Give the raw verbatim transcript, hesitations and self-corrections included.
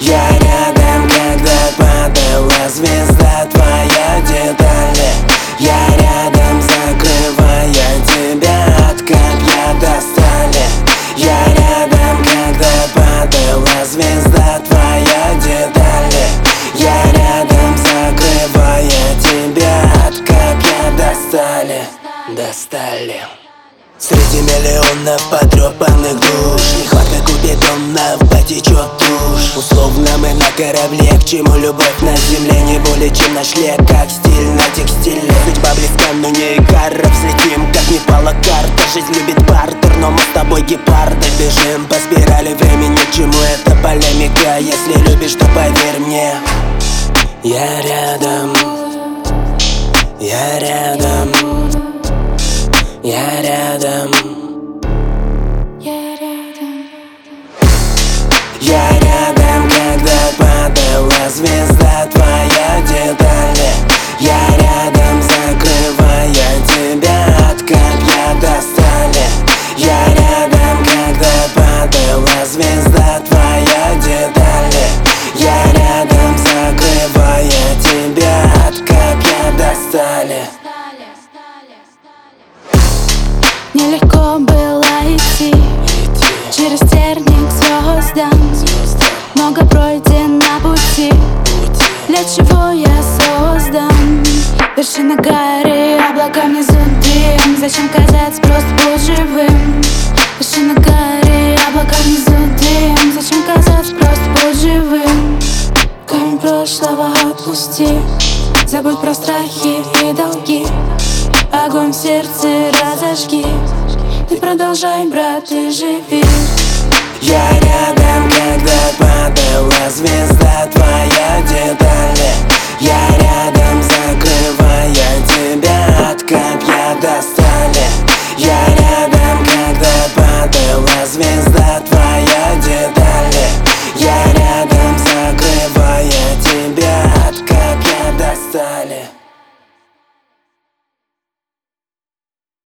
Я рядом, когда падала звезда, твоя детали. Я рядом, закрывая тебя от копья достали. Я рядом, когда падала звезда, твоя детали. Я рядом, закрывая тебя от копья достали. Достали. Среди миллионов потрепанных душ нехватка купидонов, потечет тушь. Условно мы на корабле, к чему любовь на земле не более чем наш лек, как стиль на текстиле. Судьба близка, но не Икара, взлетим, как не пала карта. Жизнь любит бартер, но мы с тобой гепарды. Бежим по спирали времени, к чему эта полемика? Если любишь, то поверь мне. Я рядом, я рядом, я рядом, Я рядом. я рядом, когда падала звезда, твоя детали. Я рядом, закрывая тебя от копья достали. Я рядом, когда падала звезда, твоя детали. Я рядом, закрывая тебя от копья достали. Нелегко было идти через терник звездам. Много пройдено пути, для чего я создан. Вершина горы, облака внизу дым. Зачем казаться, просто будь живым. Вершина горы, облака внизу дым. Зачем казаться, просто будь живым. Камень прошлого отпусти, забудь про страхи и долги. Огонь в сердце разожги. Ты продолжай, брат, ты живи. Я рядом, когда падала звезда, твоя детали. Я рядом, закрывая тебя от копья достали.